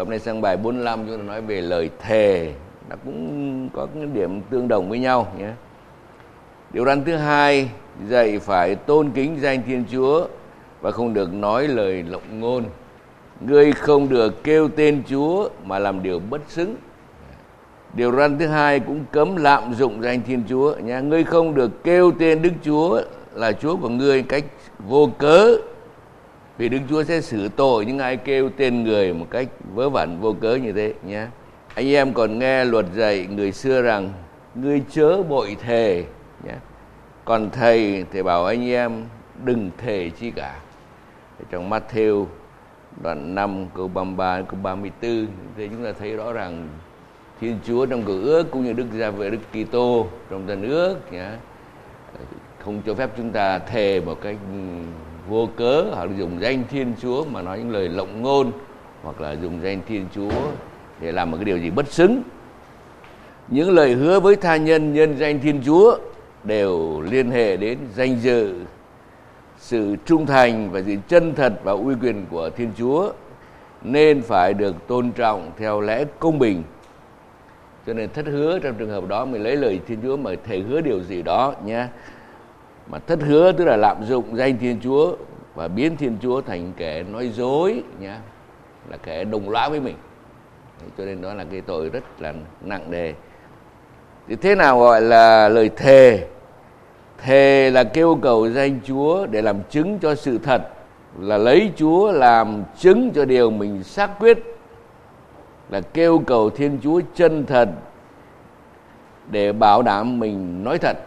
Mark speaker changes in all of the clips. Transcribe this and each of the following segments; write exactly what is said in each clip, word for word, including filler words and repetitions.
Speaker 1: Hôm nay sang bài bốn mươi lăm chúng ta nói về lời thề, nó cũng có cái điểm tương đồng với nhau nhé. Điều răn thứ hai dạy phải tôn kính danh Thiên Chúa và không được nói lời lộng ngôn. Ngươi không được kêu tên Chúa mà làm điều bất xứng. Điều răn thứ hai cũng cấm lạm dụng danh Thiên Chúa nha. Ngươi không được kêu tên Đức Chúa là Chúa của ngươi cách vô cớ, vì Đức Chúa sẽ xử tội những ai kêu tên người một cách vớ vẩn vô cớ như thế nhé. Anh em còn nghe luật dạy người xưa rằng ngươi chớ bội thề nhé. Còn thầy thì bảo anh em đừng thề chi cả. Trong Matthew đoạn năm câu ba mươi ba câu ba mươi tư thì chúng ta thấy rõ ràng Thiên Chúa trong Cựu Ước cũng như Đức Gia Vệ Đức Kitô trong Tân Ước nhé, không cho phép chúng ta thề một cách vô cớ hoặc là dùng danh Thiên Chúa mà nói những lời lộng ngôn, hoặc là dùng danh Thiên Chúa để làm một cái điều gì bất xứng. Những lời hứa với tha nhân nhân danh Thiên Chúa đều liên hệ đến danh dự, sự trung thành và sự chân thật và uy quyền của Thiên Chúa, nên phải được tôn trọng theo lẽ công bình. Cho nên thất hứa trong trường hợp đó mình lấy lời Thiên Chúa mà thề hứa điều gì đó nhé. Mà thất hứa tức là lạm dụng danh Thiên Chúa và biến Thiên Chúa thành kẻ nói dối nhé, là kẻ đồng lõa với mình. Cho nên đó là cái tội rất là nặng nề. Thì thế nào gọi là lời thề? Thề là kêu cầu danh Chúa để làm chứng cho sự thật, là lấy Chúa làm chứng cho điều mình xác quyết, là kêu cầu Thiên Chúa chân thật để bảo đảm mình nói thật.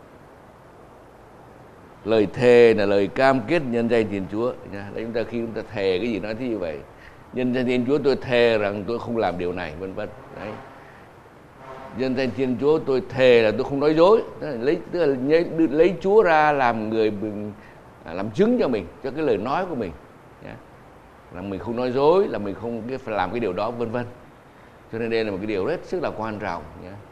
Speaker 1: Lời thề là lời cam kết nhân danh Thiên Chúa. Đấy, chúng ta khi chúng ta thề cái gì nói thế như vậy, nhân danh Thiên Chúa tôi thề rằng tôi không làm điều này, vân vân. Đấy. Nhân danh Thiên Chúa tôi thề là tôi không nói dối. Tức là lấy, tức là lấy, lấy Chúa ra làm người mình, làm chứng cho mình, cho cái lời nói của mình. Yeah. Là mình không nói dối, là mình không phải làm cái điều đó, vân vân. Cho nên đây là một cái điều rất rất là quan trọng. Yeah. Yeah.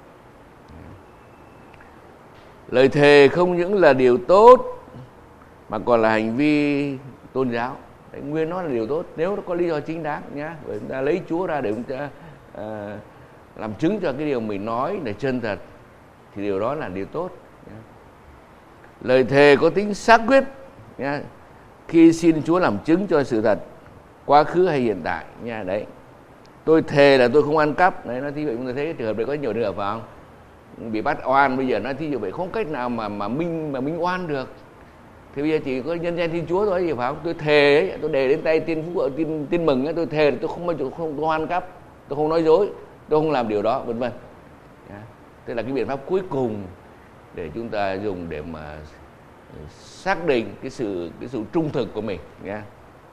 Speaker 1: Lời thề không những là điều tốt mà còn là hành vi tôn giáo. Đấy, nguyên nó là điều tốt nếu nó có lý do chính đáng nhá. Bởi chúng ta lấy Chúa ra để chúng ta uh, làm chứng cho cái điều mình nói là chân thật, thì điều đó là điều tốt nhá. Lời thề có tính xác quyết nhá, khi xin Chúa làm chứng cho sự thật quá khứ hay hiện tại nha. Đấy, tôi thề là tôi không ăn cắp. Đấy, nói thí dụ chúng ta thấy trường hợp đấy có nhiều trường hợp phải không? Bị bắt oan bây giờ nói thí dụ vậy không cách nào mà mà minh mà minh oan được, thì bây giờ chỉ có nhân danh Thiên Chúa thôi, gì phải không? Tôi thề ấy, tôi để đến tay tin phúc tin tin mừng ấy, tôi thề là tôi không bao giờ không tôi oan cắp, tôi không nói dối, tôi không làm điều đó, vân vân. Tức là cái biện pháp cuối cùng để chúng ta dùng để mà xác định cái sự cái sự trung thực của mình nha.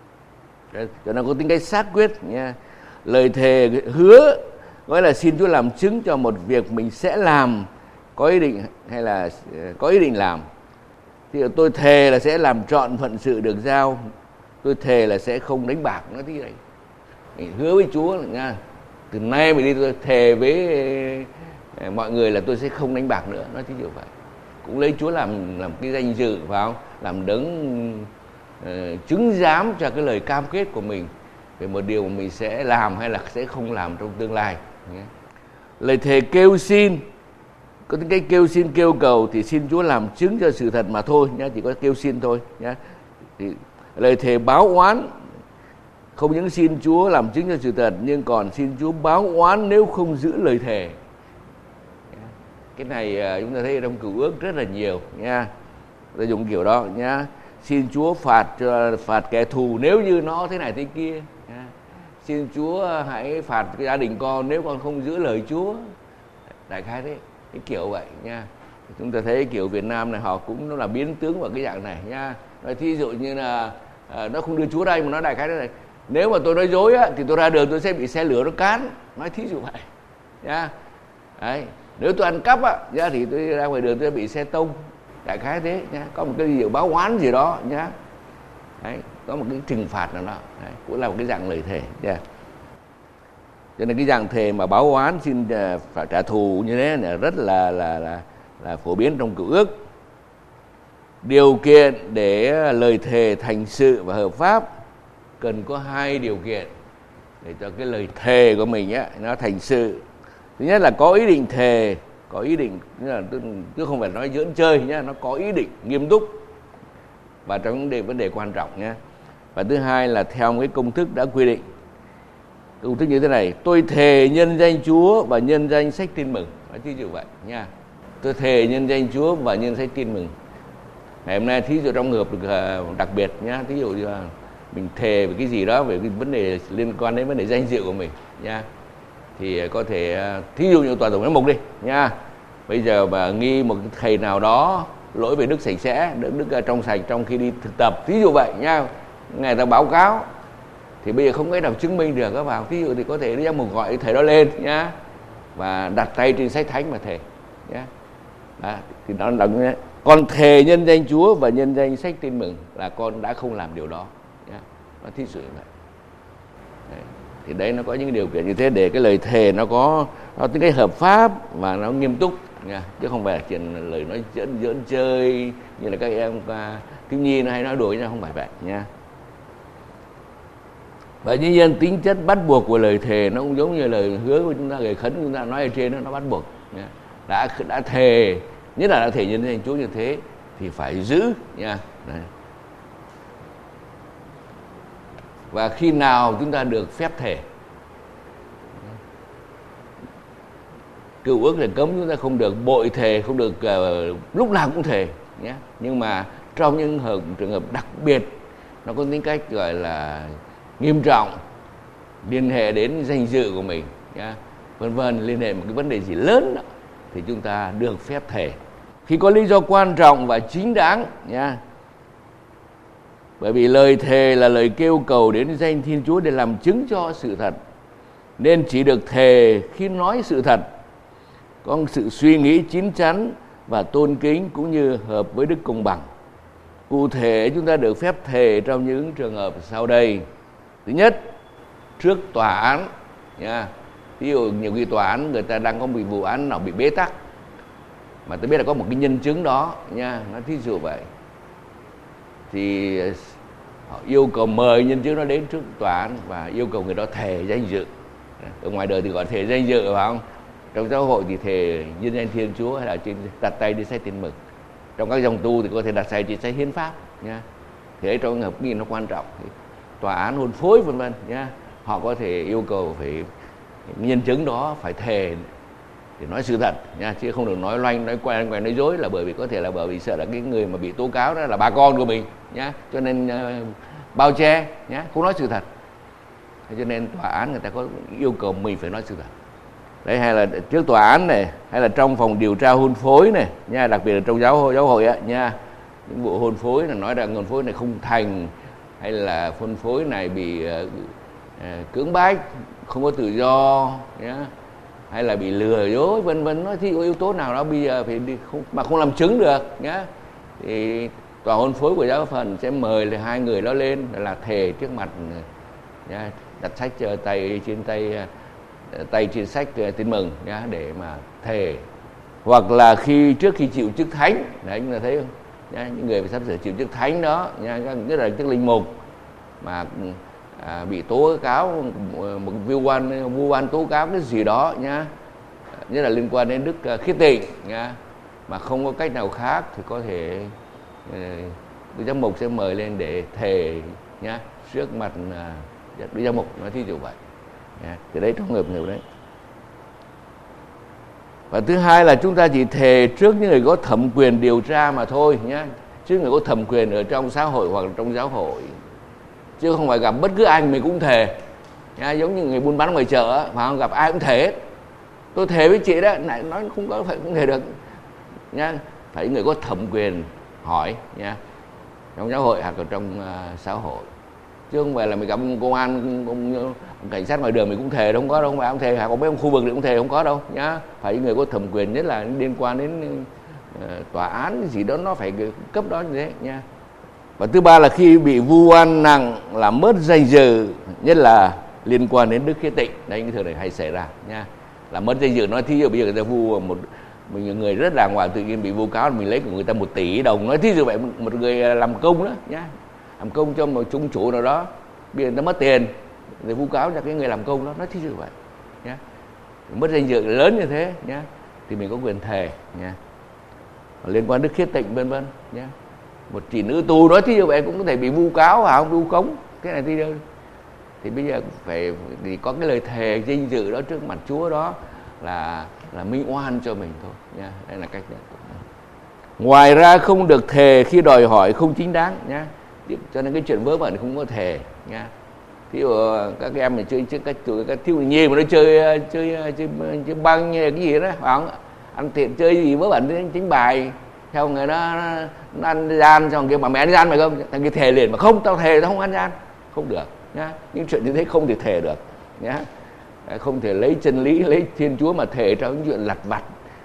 Speaker 1: Cho nó có tính cách xác quyết nha. Lời thề hứa gọi là xin Chúa làm chứng cho một việc mình sẽ làm, có ý định hay là có ý định làm. Thì tôi thề là sẽ làm trọn phận sự được giao. Tôi thề là sẽ không đánh bạc. Nói thế này, mình hứa với Chúa là nha, từ nay mình đi tôi thề với mọi người là tôi sẽ không đánh bạc nữa. Nói thế như vậy cũng lấy Chúa làm làm cái danh dự, phải không? Làm đấng uh, chứng giám cho cái lời cam kết của mình về một điều mà mình sẽ làm hay là sẽ không làm trong tương lai. Lời thề kêu xin có tính cách kêu xin kêu cầu thì xin Chúa làm chứng cho sự thật mà thôi nhé, chỉ có kêu xin thôi nhé. Thì lời thề báo oán không những xin Chúa làm chứng cho sự thật nhưng còn xin Chúa báo oán nếu không giữ lời thề. Cái này chúng ta thấy trong Cựu Ước rất là nhiều nha, ta dùng kiểu đó nhá. Xin Chúa phạt phạt kẻ thù nếu như nó thế này thế kia. Xin Chúa hãy phạt cái gia đình con nếu con không giữ lời Chúa. Đại khái thế, cái kiểu vậy nha. Chúng ta thấy kiểu Việt Nam này họ cũng nó là biến tướng vào cái dạng này nha. Nói thí dụ như là à, nó không đưa Chúa đây mà nó đại khái thế này: nếu mà tôi nói dối á, thì tôi ra đường tôi sẽ bị xe lửa nó cán. Nói thí dụ vậy nha. Đấy, nếu tôi ăn cắp á, thì tôi ra ngoài đường tôi bị xe tông. Đại khái thế nhá. Có một cái gì báo oán gì đó nhá. Đấy, có một cái trừng phạt nào đó. Đấy, cũng là một cái dạng lời thề nha. Cho nên cái dạng thề mà báo oán xin phải trả thù như thế là rất là là là là phổ biến trong Cựu Ước. Điều kiện để lời thề thành sự và hợp pháp cần có hai điều kiện. để cho cái lời thề của mình á nó thành sự. Thứ nhất là có ý định thề, có ý định, chứ không phải nói giỡn chơi nhá, nó có ý định nghiêm túc và trong vấn đề vấn đề quan trọng nhé. Và thứ hai là theo một cái công thức đã quy định. Công thức như thế này: tôi thề nhân danh Chúa và nhân danh sách tin mừng. Nói thí dụ vậy nha. Tôi thề nhân danh Chúa và nhân sách tin mừng. Ngày hôm nay thí dụ trong hợp đặc biệt nhá, thí dụ như là mình thề về cái gì đó, về cái vấn đề liên quan đến vấn đề danh dự của mình nha, thì có thể thí dụ như tòa tổng giám mục đi nha, bây giờ mà nghi một thầy nào đó lỗi về đức sạch sẽ, đức đức trong sạch trong khi đi thực tập, thí dụ vậy nha, người ta báo cáo thì bây giờ không cái nào chứng minh được các bạn, thí dụ thì có thể giám mục gọi thầy đó lên nhá và đặt tay trên sách thánh mà thề nhá. Đó, thì nó là con thề nhân danh Chúa và nhân danh sách tin mừng là con đã không làm điều đó nhá. Nó thí dụ như vậy. Đấy. Thì đấy nó có những điều kiện như thế để cái lời thề nó có nó tính cái hợp pháp và nó nghiêm túc nha, chứ không phải là chuyện lời nói giỡn giỡn chơi như là các em thiếu nhi nó hay nói đùa nhau, không phải vậy nha. Và dĩ nhiên tính chất bắt buộc của lời thề nó cũng giống như lời hứa của chúng ta, lời khấn của chúng ta nói ở trên đó, nó bắt buộc nha. đã đã thề, nhất là đã thề nhân danh Chúa như thế thì phải giữ nha. Đấy. Và khi nào chúng ta được phép thề? Cựu ước là cấm chúng ta không được bội thề, không được uh, lúc nào cũng thề nhé. Nhưng mà trong những hợp, trường hợp đặc biệt nó có tính cách gọi là nghiêm trọng, liên hệ đến danh dự của mình nhé, vân vân, liên hệ một cái vấn đề gì lớn đó, thì chúng ta được phép thề khi có lý do quan trọng và chính đáng nha. Bởi vì lời thề là lời kêu cầu đến danh Thiên Chúa để làm chứng cho sự thật, nên chỉ được thề khi nói sự thật, có sự suy nghĩ chín chắn và tôn kính cũng như hợp với đức công bằng. Cụ thể chúng ta được phép thề trong những trường hợp sau đây. Thứ nhất, trước tòa án nha. Ví dụ nhiều khi tòa án người ta đang có một vụ án nào bị bế tắc mà tôi biết là có một cái nhân chứng đó nha, nó thí dụ vậy, thì họ yêu cầu mời nhân chứng đó đến trước tòa án và yêu cầu người đó thề danh dự. Ở ngoài đời thì gọi thề danh dự phải không? Trong giáo hội thì thề nhân danh Thiên Chúa hay là trên đặt tay trên sách tin mừng. Trong các dòng tu thì có thể đặt tay trên sách hiến pháp nha. Thì ấy trong hợp nghi nó quan trọng. Tòa án hôn phối vân vân nha, họ có thể yêu cầu phải nhân chứng đó phải thề để nói sự thật nha, chứ không được nói loanh, nói quen quen nói dối, là bởi vì có thể là bởi vì sợ là cái người mà bị tố cáo đó là bà con của mình nhá, cho nên uh, bao che nhá, không nói sự thật. Thế cho nên tòa án người ta có yêu cầu mình phải nói sự thật. Đấy, hay là trước tòa án này, hay là trong phòng điều tra hôn phối này nha, đặc biệt là trong giáo hội giáo hội á nha, những vụ hôn phối là nói rằng hôn phối này không thành, hay là hôn phối này bị uh, uh, cưỡng bách, không có tự do nhá, hay là bị lừa dối vân vân, nói thì có yếu tố nào đó bây giờ phải đi không, mà không làm chứng được nhá, thì tòa hôn phối của giáo phận sẽ mời là hai người đó lên là thề trước mặt nhá, đặt sách tay trên tay tay trên sách tin mừng nhá, để mà thề. Hoặc là khi trước khi chịu chức thánh, đấy chúng ta thấy không nhá, những người sắp sửa chịu chức thánh đó nhá, nhất là chức linh mục mà À, bị tố cáo một vu oan vu oan tố cáo cái gì đó nhá, nhất là liên quan đến đức khiết tịnh nhá, mà không có cách nào khác thì có thể đức giám mục sẽ mời lên để thề nhá trước mặt đức giám mục, nói thí dụ vậy nhá. Thì đấy trong nghiệp nghiệp đấy. Và thứ hai là chúng ta chỉ thề trước những người có thẩm quyền điều tra mà thôi nhá, chứ người có thẩm quyền ở trong xã hội hoặc trong giáo hội, chứ không phải gặp bất cứ ai mình cũng thề nha, giống như người buôn bán ngoài chợ mà không gặp ai cũng thề hết. Tôi thề với chị đó, này nói không có phải không thề được nha, phải người có thẩm quyền hỏi nha, trong giáo hội hoặc là trong uh, xã hội, chứ không phải là mình gặp công an công, cảnh sát ngoài đường mình cũng thề, không có đâu, không phải ông thề, hoặc có mấy ông khu vực thì cũng thề, không có đâu nhá, phải người có thẩm quyền, nhất là liên quan đến uh, tòa án gì đó, nó phải cấp đó như thế nha. Và thứ ba là khi bị vu oan nặng làm mất danh dự, nhất là liên quan đến đức khiết tịnh, đây cái thường này hay xảy ra nha, là mất danh dự. Nói thí dụ bây giờ người ta vu một mình người rất đàng hoàng tự nhiên bị vu cáo, mình lấy của người ta một tỷ đồng, nói thí dụ vậy, một người làm công đó nhá, làm công cho một trung chủ nào đó, bây giờ người ta mất tiền để vu cáo cho cái người làm công đó, nó thí dụ vậy nhé. Mất danh dự lớn như thế nhé, thì mình có quyền thề nhé. Liên quan đến khiết tịnh vân vân nhé. Một chị nữ tù nói thí dụ vậy cũng có thể bị vu cáo và không vu khống, cái này thì đâu. Thì bây giờ phải thì có cái lời thề danh dự đó trước mặt Chúa đó là là minh oan cho mình thôi nha. Đây là cách nhận. Ngoài ra không được thề khi đòi hỏi không chính đáng nhá. Cho nên cái chuyện vớ vẩn không có thề nha. Thí dụ các em mà chơi chơi các tụi các thiếu nhi mà nó chơi chơi chơi, chơi băng như cái gì đó, phải không? Ăn tiện chơi gì vớ vẩn chính bài, theo người đó nó ăn gian xong kia mà mẹ ăn gian phải không? Thằng kia thề liền mà không, tao thề tao không ăn gian, không được nhá. Những chuyện như thế không thể thề được nhá. Không thể lấy chân lý, lấy Thiên Chúa mà thề trong những chuyện lặt vặt,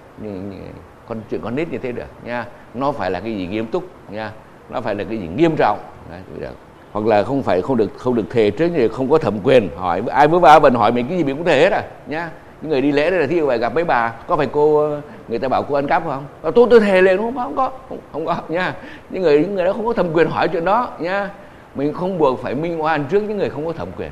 Speaker 1: con chuyện con nít như thế được nha. Nó phải là cái gì nghiêm túc nha, nó phải là cái gì nghiêm trọng. Đấy, hoặc là không phải không được không được thề trước thì không có thẩm quyền hỏi ai mới vào bần hỏi mình cái gì mình cũng thề hết à nhá. Những người đi lễ đây là thí dụ vậy gặp mấy bà có phải cô người ta bảo cô ăn cắp không? Tôi tôi thề liền không không có không, không có nha. Những người những người đó không có thẩm quyền hỏi chuyện đó nha. Mình không buộc phải minh oan trước những người không có thẩm quyền.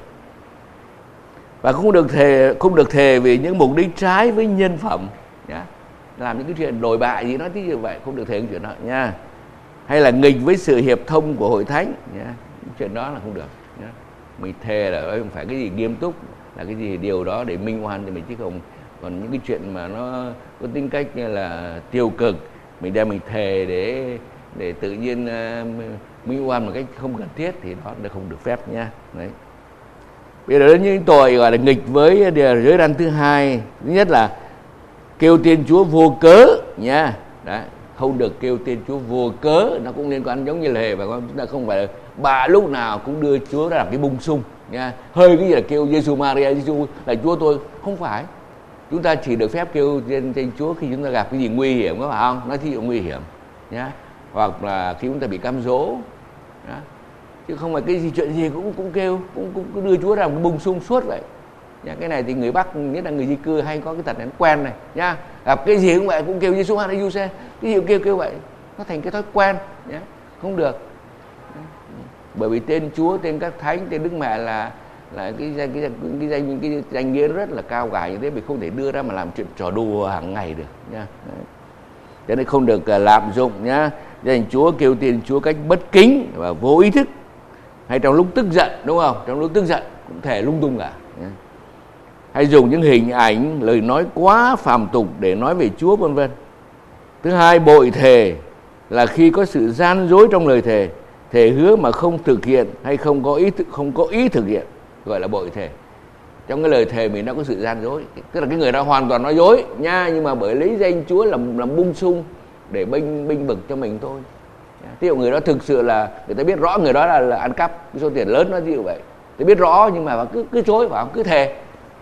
Speaker 1: Và không được thề không được thề vì những mục đích trái với nhân phẩm nhá. Làm những cái chuyện đồi bại gì đó thí dụ vậy không được thề cái chuyện đó nha. Hay là nghịch với sự hiệp thông của hội thánh nhá. Chuyện đó là không được nhá. Mình thề là không phải cái gì nghiêm túc, là cái gì điều đó để minh oan thì mình, chứ không còn những cái chuyện mà nó có tính cách như là tiêu cực mình đem mình thề để để tự nhiên uh, minh oan một cách không cần thiết thì đó là không được phép nha. Đấy. Bây giờ đến những tội gọi là nghịch với giới răn thứ hai, thứ nhất là kêu tên Chúa vô cớ nha. Đấy, không được kêu tên Chúa vô cớ, nó cũng liên quan giống như lề và chúng ta không phải là bà lúc nào cũng đưa Chúa ra làm cái bung sung nha. Hơi cái gì là kêu Giêsu Maria, Giêsu là Chúa tôi, không phải. Chúng ta chỉ được phép kêu tên, tên Chúa khi chúng ta gặp cái gì nguy hiểm, có phải không? Nói thí dụ nguy hiểm nhá, hoặc là khi chúng ta bị cám dỗ nhá. Chứ không phải cái gì chuyện gì cũng cũng kêu cũng cũng, cũng đưa Chúa ra một cái bung sung suốt vậy. Nha, cái này thì người Bắc nhất là người di cư hay có cái tật này quen này nha, gặp cái gì cũng vậy cũng kêu Giêsu hay Giêsu, cái gì cũng kêu kêu vậy, nó thành cái thói quen nhé, không được. Bởi vì tên Chúa, tên các thánh, tên Đức Mẹ là là cái danh cái danh cái danh cái danh nghĩa rất là cao cả như thế, mình không thể đưa ra mà làm chuyện trò đùa hàng ngày được nha. Cho nên không được lạm dụng nhá. Danh Chúa kêu tên Chúa cách bất kính và vô ý thức, hay trong lúc tức giận, đúng không? Trong lúc tức giận cũng thể lung tung cả. Hay dùng những hình ảnh, lời nói quá phàm tục để nói về Chúa vân vân. Thứ hai, bội thề là khi có sự gian dối trong lời thề, thề hứa mà không thực hiện hay không có ý không có ý thực hiện, gọi là bội thề. Trong cái lời thề mình đã có sự gian dối, tức là cái người đó hoàn toàn nói dối nha, nhưng mà bởi lấy danh Chúa làm làm bung sung để bênh bênh vực cho mình thôi. Ví dụ người đó thực sự là người ta biết rõ người đó là, là ăn cắp cái số tiền lớn, nó ví dụ vậy, tôi biết rõ nhưng mà cứ cứ chối vào, cứ thề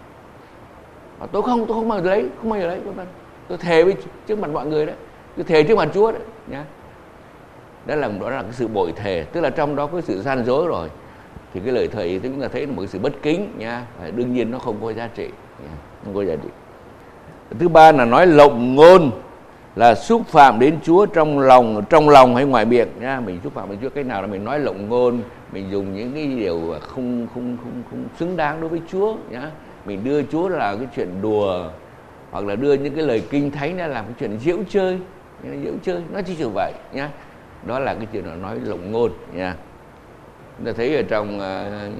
Speaker 1: mà tôi không tôi không bao giờ lấy không bao giờ lấy tôi thề với trước mặt mọi người đấy, tôi thề trước mặt Chúa đấy nhá. Đó là đó là cái sự bội thề, tức là trong đó có sự gian dối rồi, thì cái lời thề thì chúng ta thấy là một cái sự bất kính nha, đương nhiên nó không có giá trị, không có giá trị. Thứ ba là nói lộng ngôn, là xúc phạm đến Chúa trong lòng trong lòng hay ngoài miệng nha. Mình xúc phạm đến Chúa cách nào là mình nói lộng ngôn, mình dùng những cái điều không không không không xứng đáng đối với Chúa nhá. Mình đưa Chúa là cái chuyện đùa, hoặc là đưa những cái lời kinh thánh ra làm cái chuyện giễu chơi, giễu chơi, nó chỉ như vậy nhá. Đó là cái chuyện là nói lộng ngôn nha. Chúng ta thấy ở trong uh,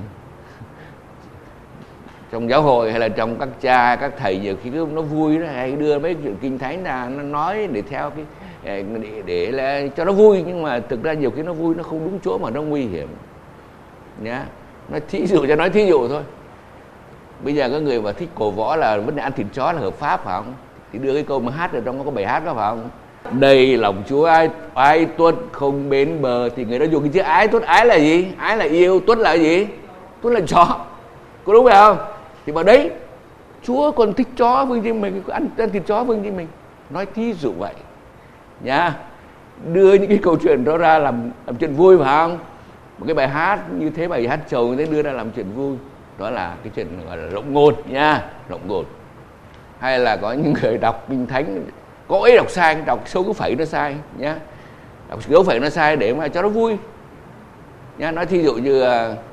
Speaker 1: trong giáo hội hay là trong các cha các thầy nhiều khi nó vui đó, hay đưa mấy chuyện kinh thánh ra nó nói để theo cái để, để là cho nó vui, nhưng mà thực ra nhiều khi nó vui nó không đúng chỗ mà nó nguy hiểm nhá. Nó thí dụ cho nói thí dụ thôi. Bây giờ có người mà thích cổ võ là vấn đề ăn thịt chó là hợp pháp phải không? Thì đưa cái câu mà hát ở trong nó có bài hát đó phải không? Đây lòng Chúa ai ai tuất không bến bờ, thì người đó dùng cái chữ ái tuất. Ái là gì? Ái là yêu, tuất là gì? Tuất là chó, có đúng phải không? Thì bảo đấy, Chúa còn thích chó vương trên mình, ăn, ăn thịt chó vương trên mình. Nói thí dụ vậy nha. Đưa những cái câu chuyện đó ra làm, làm chuyện vui phải không? Một cái bài hát như thế, bài hát chầu như thế đưa ra làm chuyện vui, đó là cái chuyện gọi là lộng ngôn nha, lộng ngôn. Hay là có những người đọc kinh thánh có ý đọc sai, đọc số cứ phẩy nó sai nhá, đọc số phẩy nó sai để mà cho nó vui nhá. Nói thí dụ như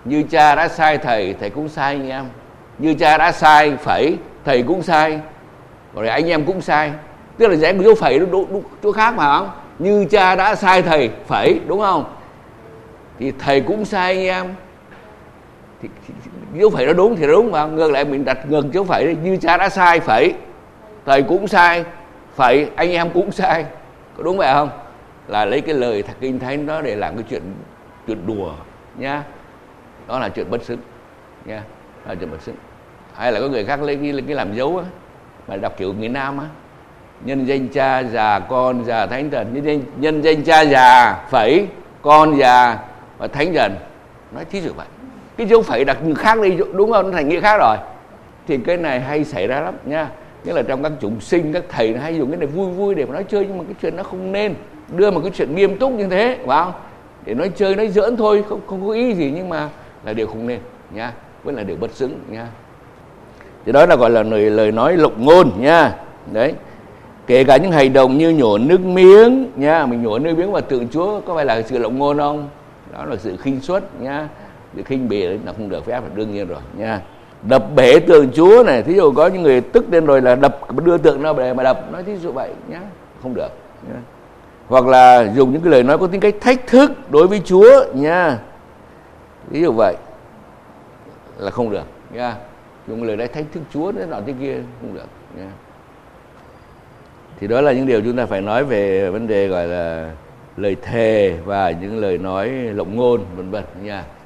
Speaker 1: Như cha đã sai thầy, thầy cũng sai anh em. Như cha đã sai phẩy, thầy cũng sai, rồi anh em cũng sai. Tức là dễ một dấu phẩy đúng, đúng, chỗ khác mà không? Như cha đã sai thầy phẩy, đúng không? Thì thầy cũng sai anh em. Thì, thì, dấu phẩy nó đúng thì nó đúng mà. Ngược lại mình đặt ngược dấu phẩy đi. Như cha đã sai phẩy, thầy cũng sai phẩy, anh em cũng sai. Có đúng vậy không? Là lấy cái lời thật kinh thánh đó để làm cái chuyện chuyện đùa nhá. Đó là chuyện bất xứng nha. Đó là chuyện bất xứng. Hay là có người khác lấy cái, lấy cái làm dấu á, mà đọc kiểu miền Nam á, nhân danh cha già con già thánh thần, nhân danh, nhân danh cha già phẩy con già và thánh thần, nói thí dụ vậy. Cái dấu phẩy đặt khác đi, đúng không? Nó thành nghĩa khác rồi. Thì cái này hay xảy ra lắm nha. Nghĩa là trong các chúng sinh, các thầy hay dùng cái này vui vui để mà nói chơi, nhưng mà cái chuyện nó không nên đưa một cái chuyện nghiêm túc như thế, phải không? Để nói chơi, nói giỡn thôi, không không có ý gì, nhưng mà là điều không nên nha, vẫn là điều bất xứng nha. Thì đó là gọi là lời lời nói lộng ngôn nha. Đấy. Kể cả những hành động như nhổ nước miếng nha, mình nhổ nước miếng vào tượng Chúa có phải là sự lộng ngôn không? Đó là sự khinh suất nha. Sự khinh bỉ là không được phép, là đương nhiên rồi nha. Đập bể tượng Chúa này, thí dụ có những người tức lên rồi là đập, đưa tượng nó để mà đập, nói thí dụ vậy nhá, không được nhá. Hoặc là dùng những cái lời nói có tính cách thách thức đối với Chúa nha, ví dụ vậy là không được nha. Dùng lời nói thách thức Chúa thế nọ thế kia không được nha. Thì đó là những điều chúng ta phải nói về vấn đề gọi là lời thề và những lời nói lộng ngôn vân vân nha.